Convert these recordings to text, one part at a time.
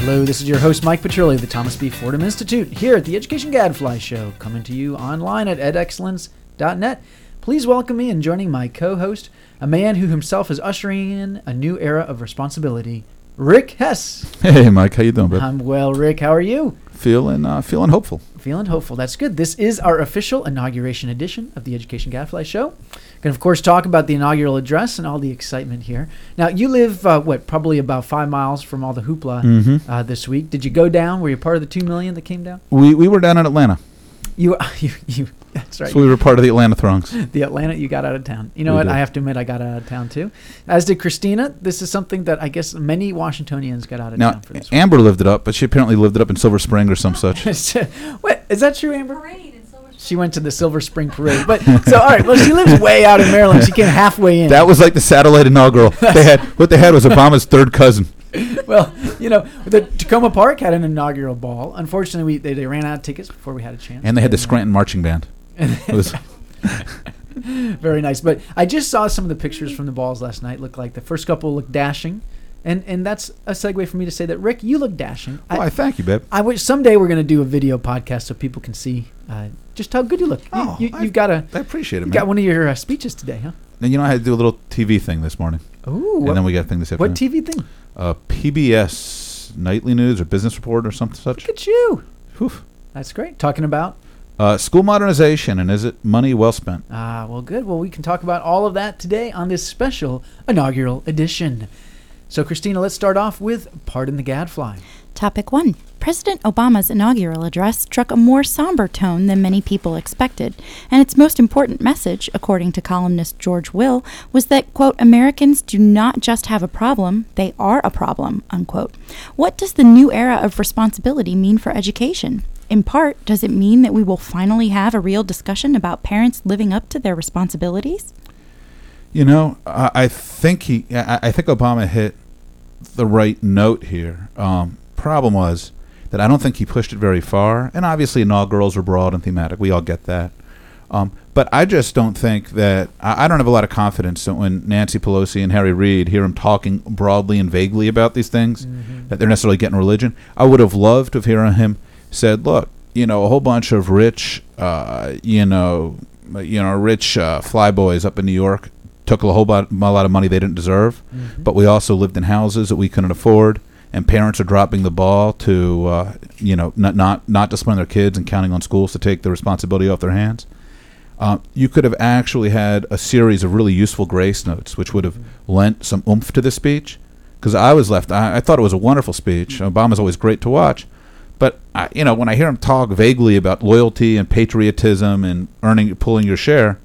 Hello, this is your host, Mike Petrilli of the Thomas B. Fordham Institute, here at the Education Gadfly Show, coming to you online at edexcellence.net. Please welcome me and joining my co-host, a man who himself is ushering in a new era of responsibility, Rick Hess. Hey, Mike. How you doing, bud? I'm well, Rick. How are you? Feeling hopeful. Feeling hopeful. That's good. This is our official inauguration edition of the Education Gadfly Show. Going to, of course, talk about the inaugural address and all the excitement here. Now, you live, probably about 5 miles from all the hoopla this week. Did you go down? Were you part of the 2 million that came down? We were down in Atlanta. You that's right. So we were part of the Atlanta throngs. The Atlanta, you got out of town. You know what? I have to admit, I got out of town too. As did Christina. This is something that I guess many Washingtonians got out of town for this one. Amber lived it up, but she apparently lived it up in Silver Spring or some such. Wait, is that true, Amber? Parade in Silver Spring. She went to the Silver Spring Parade. But so, all right, well, she lives way out in Maryland. She came halfway in. That was like the satellite inaugural. What they had was Obama's third cousin. Well, the Tacoma Park had an inaugural ball. Unfortunately, they ran out of tickets before we had a chance. And they had the Scranton Marching Band. It was very nice. But I just saw some of the pictures from the balls last night. Looked like the first couple looked dashing. And that's a segue for me to say that, Rick, you look dashing. I thank you, babe. I wish someday we're going to do a video podcast so people can see just how good you look. You've got I appreciate it, man. You got one of your speeches today, huh? And I had to do a little TV thing this morning. Ooh. And then we got a thing this afternoon. What TV thing? PBS Nightly News or Business Report or something such. Look at you. Whew. That's great. Talking about? School modernization, and is it money well spent? Well, good. Well, we can talk about all of that today on this special inaugural edition. So, Christina, let's start off with Pardon the Gadfly. Topic 1. President Obama's inaugural address struck a more somber tone than many people expected, and its most important message, according to columnist George Will, was that, quote, Americans do not just have a problem, they are a problem, unquote. What does the new era of responsibility mean for education? In part, does it mean that we will finally have a real discussion about parents living up to their responsibilities? I think Obama hit the right note here. Problem was that I don't think he pushed it very far, and obviously inaugurals are broad and thematic. We all get that. But I just don't think that I don't have a lot of confidence that when Nancy Pelosi and Harry Reid hear him talking broadly and vaguely about these things, that they're necessarily getting religion. I would have loved to have heard him said, look, a whole bunch of rich, rich flyboys up in New York took a lot of money they didn't deserve, but we also lived in houses that we couldn't afford, and parents are dropping the ball to, not discipline their kids and counting on schools to take the responsibility off their hands. You could have actually had a series of really useful grace notes, which would have lent some oomph to the speech, because I thought it was a wonderful speech. Obama's always great to watch. But, when I hear him talk vaguely about loyalty and patriotism and pulling your share,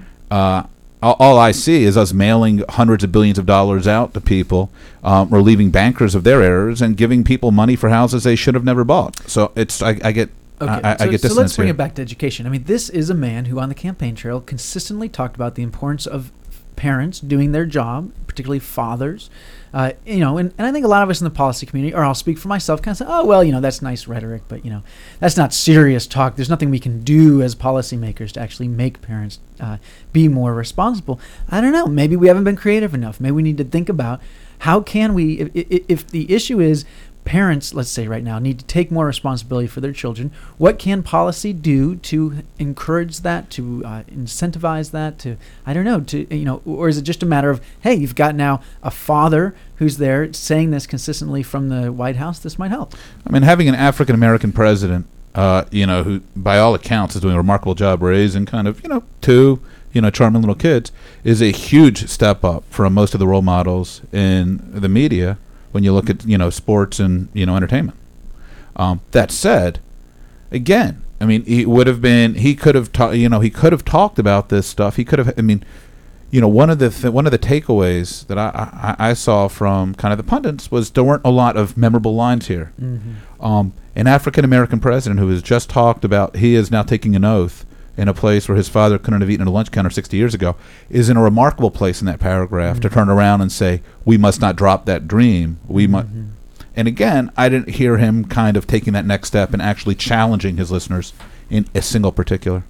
all I see is us mailing hundreds of billions of dollars out to people, relieving bankers of their errors, and giving people money for houses they should have never bought. So I get dissonance. So let's bring here. it back to education. I mean, this is a man who on the campaign trail consistently talked about the importance of parents doing their job, particularly fathers. And I think a lot of us in the policy community, or I'll speak for myself, kind of say, oh, well, that's nice rhetoric, but, that's not serious talk. There's nothing we can do as policymakers to actually make parents be more responsible. I don't know. Maybe we haven't been creative enough. Maybe we need to think about how can we, if the issue is parents, let's say right now, need to take more responsibility for their children, what can policy do to encourage that, to incentivize that, to, I don't know, or is it just a matter of, hey, you've got now a father who's there saying this consistently from the White House, this might help. I mean, having an African-American president, who by all accounts is doing a remarkable job raising kind of, two, charming little kids, is a huge step up from most of the role models in the media when you look at, sports and, entertainment. That said, again, I mean, he could have talked about this stuff. He could have, one of the takeaways that I saw from kind of the pundits was there weren't a lot of memorable lines here. An African-American president who has just talked about he is now taking an oath in a place where his father couldn't have eaten at a lunch counter 60 years ago is in a remarkable place in that paragraph to turn around and say, we must not drop that dream. We must. And again, I didn't hear him kind of taking that next step and actually challenging his listeners in a single particular.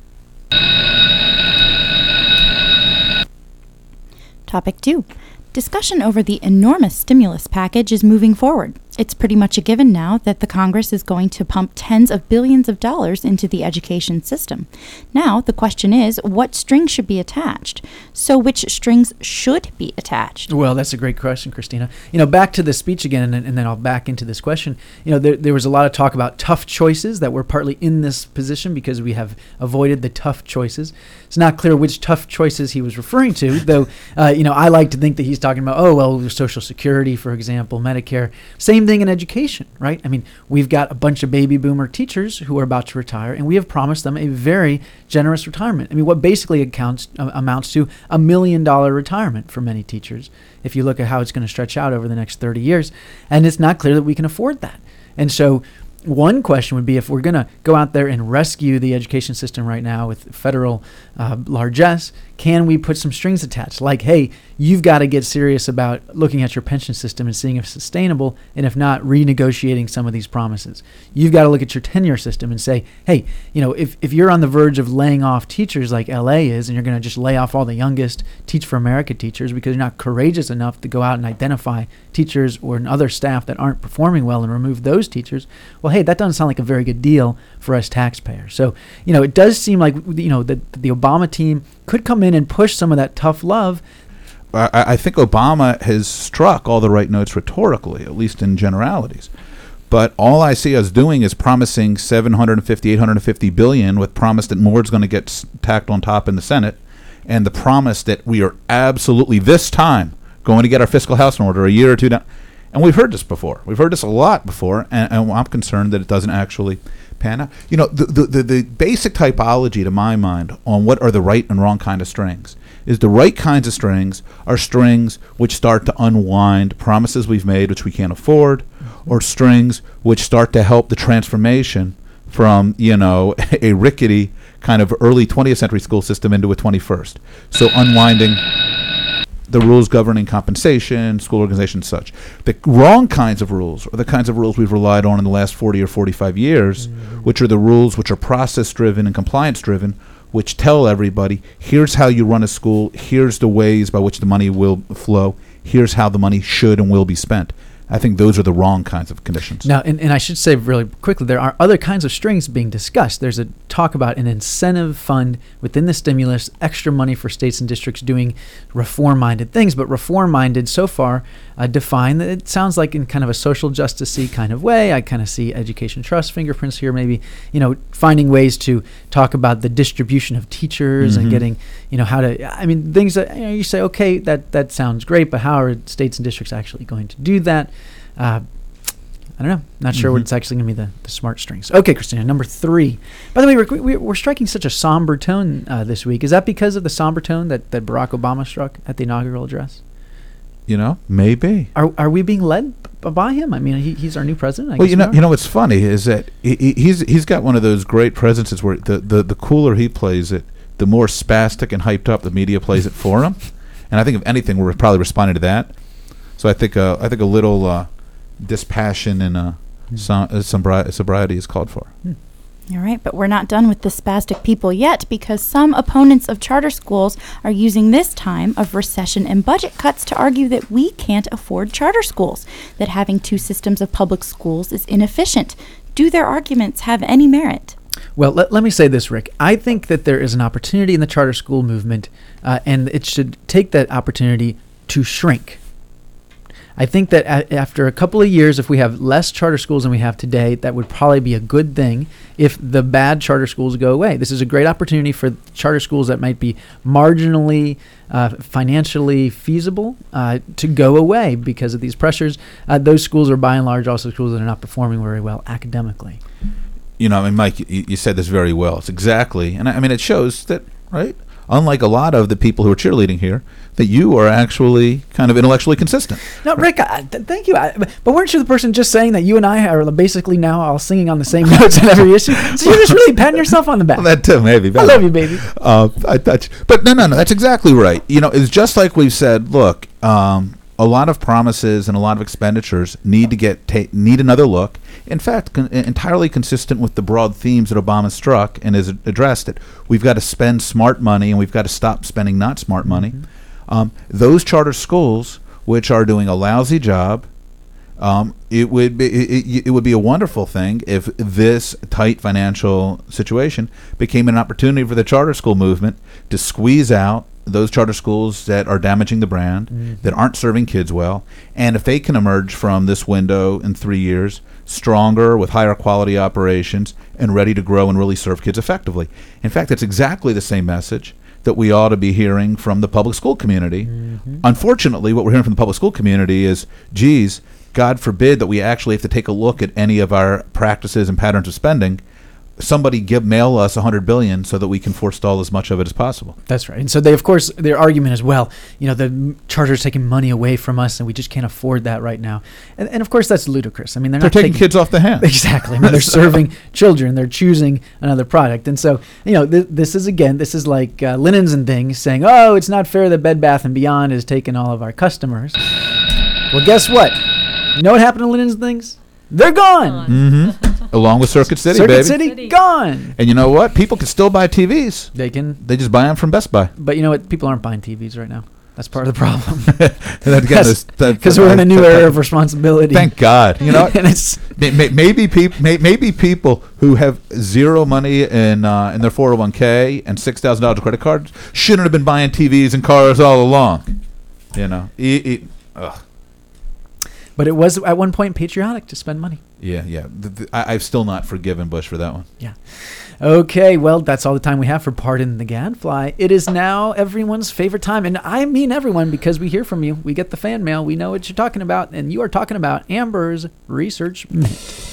Topic 2. Discussion over the enormous stimulus package is moving forward. It's pretty much a given now that the Congress is going to pump tens of billions of dollars into the education system. Now, the question is, what strings should be attached? So which strings should be attached? Well, that's a great question, Christina. Back to the speech again, and then I'll back into this question. There was a lot of talk about tough choices that we're partly in this position because we have avoided the tough choices. It's not clear which tough choices he was referring to, though, I like to think that he's talking about, Social Security, for example, Medicare. Same thing in education, right? I mean, we've got a bunch of baby boomer teachers who are about to retire, and we have promised them a very generous retirement. I mean, what basically amounts to $1 million retirement for many teachers, if you look at how it's going to stretch out over the next 30 years. And it's not clear that we can afford that. And so one question would be, if we're going to go out there and rescue the education system right now with federal largesse, can we put some strings attached? Like, hey, you've got to get serious about looking at your pension system and seeing if it's sustainable, and if not, renegotiating some of these promises. You've got to look at your tenure system and say, hey, if you're on the verge of laying off teachers like LA is, and you're going to just lay off all the youngest Teach for America teachers because you're not courageous enough to go out and identify teachers or other staff that aren't performing well and remove those teachers, well, hey, that doesn't sound like a very good deal for us taxpayers. So, it does seem like, that the Obama team could come in and push some of that tough love. I think Obama has struck all the right notes rhetorically, at least in generalities. But all I see us doing is promising $750 billion with promise that more is going to get tacked on top in the Senate, and the promise that we are absolutely this time going to get our fiscal house in order a year or two down. And we've heard this before. We've heard this a lot before, and I'm concerned that it doesn't actually pan out. The basic typology, to my mind, on what are the right and wrong kind of strings is the right kinds of strings are strings which start to unwind promises we've made which we can't afford, or strings which start to help the transformation from, a rickety kind of early 20th century school system into a 21st. So unwinding the rules governing compensation, school organization, such. The wrong kinds of rules are the kinds of rules we've relied on in the last 40 or 45 years, which are the rules which are process-driven and compliance-driven, which tell everybody, here's how you run a school, here's the ways by which the money will flow, here's how the money should and will be spent. I think those are the wrong kinds of conditions. Now, and I should say really quickly, there are other kinds of strings being discussed. There's a talk about an incentive fund within the stimulus, extra money for states and districts doing reform-minded things. But reform-minded so far defined, it sounds like in kind of a social justice-y kind of way. I kind of see education trust fingerprints here, maybe, finding ways to talk about the distribution of teachers and getting, how to, things that, you say, okay, that sounds great, but how are states and districts actually going to do that? I don't know. Not sure what's actually going to be the smart strings. Okay, Christina, number 3. By the way, we're striking such a somber tone this week. Is that because of the somber tone that Barack Obama struck at the inaugural address? Maybe. Are we being led by him? I mean, he's our new president. I guess what's funny is that he's got one of those great presences where the cooler he plays it, the more spastic and hyped up the media plays it for him. And I think if anything, we're probably responding to that. So I think a little dispassion and sobriety is called for. All right, but we're not done with the spastic people yet, because some opponents of charter schools are using this time of recession and budget cuts to argue that we can't afford charter schools, that having 2 systems of public schools is inefficient. Do their arguments have any merit? Well, let me say this, Rick. I think that there is an opportunity in the charter school movement, and it should take that opportunity to shrink. I think that after a couple of years, if we have less charter schools than we have today, that would probably be a good thing if the bad charter schools go away. This is a great opportunity for charter schools that might be marginally financially feasible to go away because of these pressures. Those schools are by and large also schools that are not performing very well academically. Mike, you said this very well. It's exactly, and it shows that, right? Unlike a lot of the people who are cheerleading here, that you are actually kind of intellectually consistent. No, Rick, thank you. But weren't you the person just saying that you and I are basically now all singing on the same notes in every issue? So you're just really patting yourself on the back. Well, that too, maybe. I love you, baby. But no, that's exactly right. It's just like we've said, look, a lot of promises and a lot of expenditures need another look. In fact, entirely consistent with the broad themes that Obama struck and has addressed, that we've got to spend smart money and we've got to stop spending not smart money. Those charter schools, which are doing a lousy job, it would be a wonderful thing if this tight financial situation became an opportunity for the charter school movement to squeeze out those charter schools that are damaging the brand, that aren't serving kids well, and if they can emerge from this window in 3 years stronger, with higher quality operations, and ready to grow and really serve kids effectively. In fact, that's exactly the same message that we ought to be hearing from the public school community. Unfortunately, what we're hearing from the public school community is, geez, God forbid that we actually have to take a look at any of our practices and patterns of spending. Somebody mail us $100 billion so that we can forestall as much of it as possible. That's right. And so they, of course, their argument is, well, the charter's taking money away from us, and we just can't afford that right now. And of course, that's ludicrous. I mean, they're not taking kids off the hand. Exactly. I mean, they're serving children. They're choosing another product. And so, this is like Linens and Things saying, oh, it's not fair that Bed Bath & Beyond is taking all of our customers. Well, guess what? You know what happened to Linens and Things? They're gone. Along with Circuit City, baby. Circuit City, gone. And you know what? People can still buy TVs. They can. They just buy them from Best Buy. But you know what? People aren't buying TVs right now. That's part of the problem. Because we're in a new era of responsibility. Thank God. You know, and it's maybe people who have zero money in their 401k and $6,000 of credit cards shouldn't have been buying TVs and cars all along. Ugh. But it was at one point patriotic to spend money. Yeah. I've still not forgiven Bush for that one. Yeah. Okay, well, that's all the time we have for Pardon the Gadfly. It is now everyone's favorite time, and I mean everyone, because we hear from you. We get the fan mail. We know what you're talking about, and you are talking about Amber's Research Minute.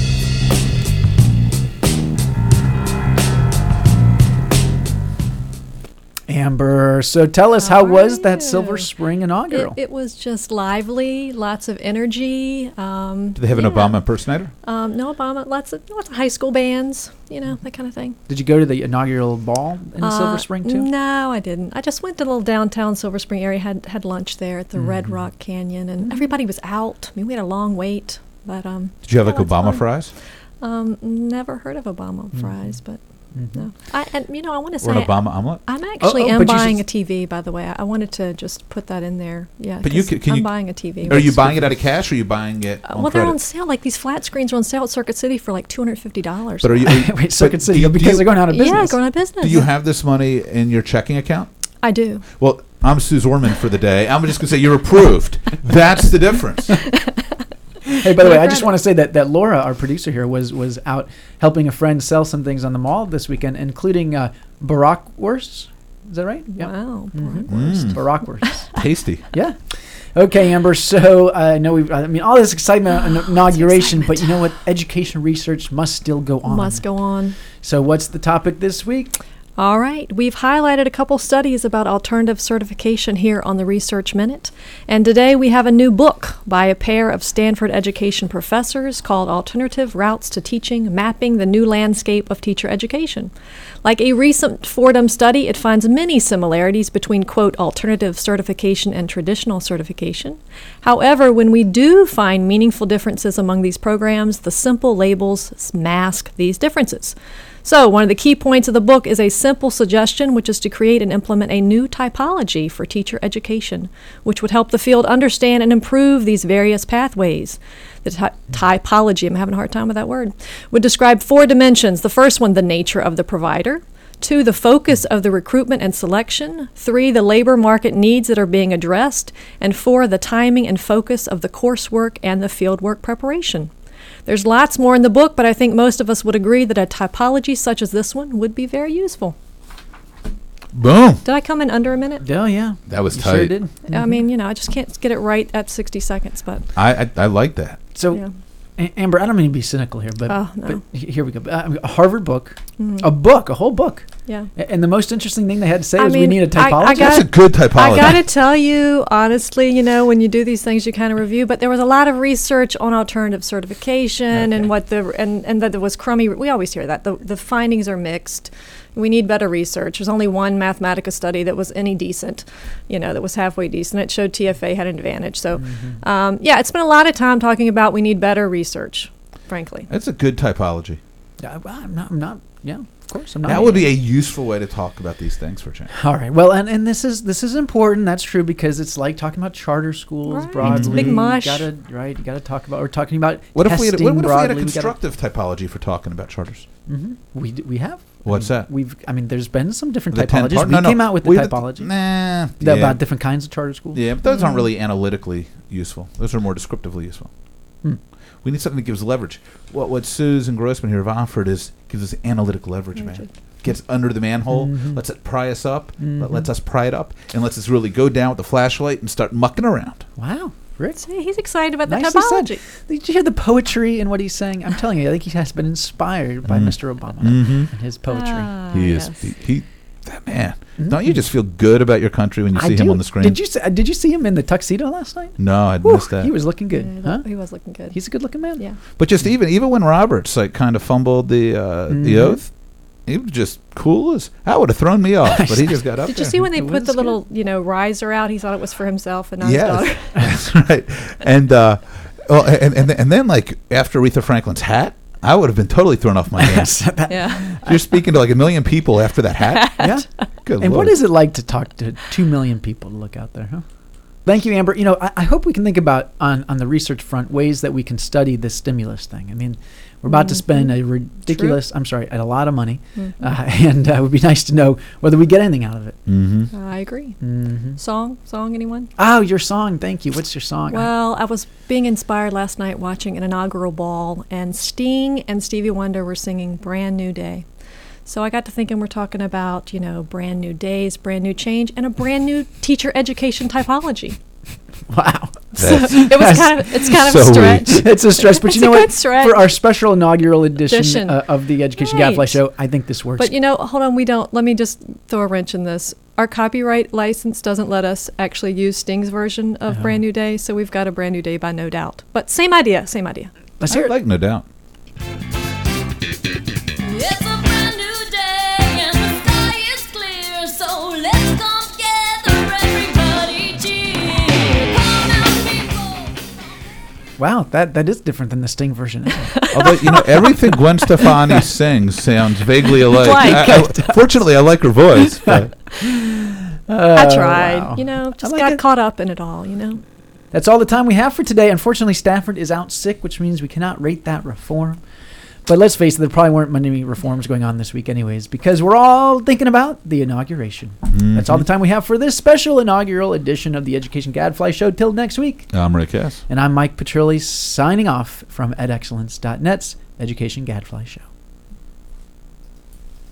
Amber, so tell us, how was that Silver Spring inaugural? It was just lively, lots of energy. Do they have an Obama impersonator? No Obama, lots of high school bands, that kind of thing. Did you go to the inaugural ball in Silver Spring too? No, I didn't. I just went to the little downtown Silver Spring area, had lunch there at the Red Rock Canyon, and everybody was out. I mean, we had a long wait, but did you have like Obama fries? Never heard of Obama fries, but. No, I want to say, or an Obama omelet. I'm actually buying a TV. By the way, I wanted to just put that in there. Yeah, but I'm buying a TV. Are you buying it out of cash, or are you buying it? On well, credit? They're on sale. Like these flat screens are on sale at Circuit City for like $250. But are you wait, Circuit City because they're going out of business? Yeah, going out of business. Do you have this money in your checking account? I do. Well, I'm Sue Zorman for the day. I'm just going to say you're approved. That's the difference. Hey, by the way, I just want to say that Laura, our producer here, was out helping a friend sell some things on the mall this weekend, including Barakwursts. Is that right? Yeah. Wow. Barakwursts. Tasty. Yeah. Okay, Amber. So I know all this excitement on inauguration, but you know what? Education research must still go on. Must go on. So what's the topic this week? All right. We've highlighted a couple studies about alternative certification here on the Research Minute. And today we have a new book by a pair of Stanford education professors called Alternative Routes to Teaching, Mapping the New Landscape of Teacher Education. Like a recent Fordham study, it finds many similarities between, quote, alternative certification and traditional certification. However, when we do find meaningful differences among these programs, the simple labels mask these differences. So one of the key points of the book is a simple suggestion, which is to create and implement a new typology for teacher education, which would help the field understand and improve these various pathways. The typology, I'm having a hard time with that word, would describe 4 dimensions. The first one, the nature of the provider. 2, the focus of the recruitment and selection. 3, the labor market needs that are being addressed. And 4, the timing and focus of the coursework and the fieldwork preparation. There's lots more in the book, but I think most of us would agree that a typology such as this one would be very useful. Boom. Did I come in under a minute? Oh, yeah. That was you tight. Sure did. Mm-hmm. I mean, I just can't get it right at 60 seconds, but... I like that. So, yeah. Amber, I don't mean to be cynical here, but, Oh, no. but here we go. A Harvard book, a whole book. Yeah. And the most interesting thing they had to say I was we mean, need a typology. That's a good typology. I got to tell you, honestly, when you do these things, you kind of review, but there was a lot of research on alternative certification and what and that it was crummy. We always hear that. The findings are mixed. We need better research. There's only one Mathematica study that was any decent, that was halfway decent. It showed TFA had an advantage. So, it's been a lot of time talking about we need better research, frankly. That's a good typology. I'm not Yeah, of course. I'm not. That would be a useful way to talk about these things for change. All right. Well, and this is important. That's true because it's like talking about charter schools Right. broadly. It's a big mush. You gotta talk about. We're talking about What if we had, testing what if we had a broadly. constructive typology for talking about charters? We have. What's that? There's been some different The 10 typologies. part- We came out with the typology Nah. about different kinds of charter schools. Yeah, but those aren't really analytically useful. Those are more descriptively useful. We need something that gives leverage. What Susan Grossman here have offered is gives us analytic leverage, man. Gets under the manhole, lets it pry us up, lets us pry it up, and lets us really go down with the flashlight and start mucking around. Wow, Rick. See, he's excited about the Nicely said. typology. Did you hear the poetry in what he's saying? I'm telling you, I think he has been inspired by Mr. Obama and his poetry. He yes. is that man. Don't you just feel good about your country when you see him on the screen? Did you see him in the tuxedo last night? No, I missed that. He was looking good. Yeah, Huh? he was looking good. He's a good-looking man. Yeah. But just even when Roberts like kind of fumbled the oath, he was just cool as that would have thrown me off. But he just got up. Did you there. see when they It put the was little, riser out? He thought it was for himself and not his daughter. Yes, that's right. And and then like after Aretha Franklin's hat, I would have been totally thrown off my game. Yeah. You're speaking to like 1 million people after that hat. Yeah. Good And Lord. what is it like to talk to 2 million people to look out there, huh? Thank you, Amber. I hope we can think about, on the research front, ways that we can study this stimulus thing. I mean, we're about to spend a a lot of money, and it would be nice to know whether we get anything out of it. I agree. Mm-hmm. Song, anyone? Oh, your song. Thank you. What's your song? Well, I was being inspired last night watching an inaugural ball, and Sting and Stevie Wonder were singing Brand New Day. So I got to thinking we're talking about, brand new days, brand new change, and a brand new teacher education typology. Wow. It's kind of so a stretch. It's a stretch, but It's you know a what? good stretch. For our special inaugural edition of the Education Gadfly Right. Show, I think this works. But hold on, let me just throw a wrench in this. Our copyright license doesn't let us actually use Sting's version of Brand New Day, so we've got a Brand New Day by No Doubt. But same idea. Let's I hear it. like No Doubt. It's a brand new day and the sky is clear, so let's come together, everybody cheer. Come out, people. Wow, that is different than the Sting version. Although everything Gwen Stefani sings sounds vaguely alike. Like. Fortunately, I like her voice. But I tried. wow. Just I like got it. caught up in it all, That's all the time we have for today. Unfortunately, Stafford is out sick, which means we cannot rate that reform. But let's face it, there probably weren't many reforms going on this week anyways, because we're all thinking about the inauguration. That's all the time we have for this special inaugural edition of the Education Gadfly Show. Till next week. I'm Rick S. And I'm Mike Petrilli signing off from edexcellence.net's Education Gadfly Show.